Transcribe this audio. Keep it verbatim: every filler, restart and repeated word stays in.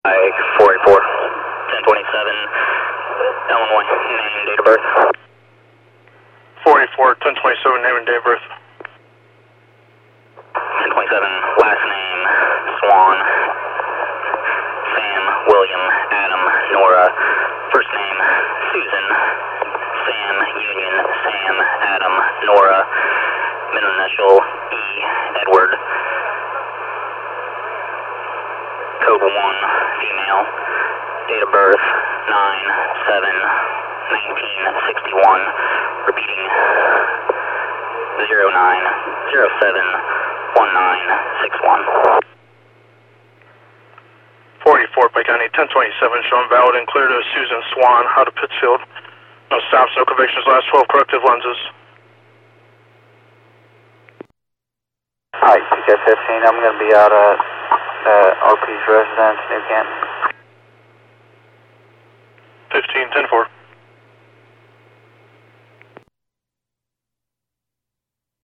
four eighty-four, ten twenty-seven, Illinois, name, date of birth. four eighty-four, ten twenty-seven, name and date of birth. ten twenty-seven, last name, Swan, Sam, William, Adam, Nora, first name, Susan, Sam, Union, Sam, Adam, Nora, middle initial, E, Edward, code one, female, date of birth, nine seven nineteen sixty-one, repeating, zero nine zero seven one nine six one. four eighty-four, Pike County, ten twenty-seven, showing valid and clear to Susan Swan, out of Pittsfield. No stops, no convictions, last twelve corrective lenses. Alright, C K fifteen, I'm going to be out at uh, O P's residence, New Canton. fifteen, ten four.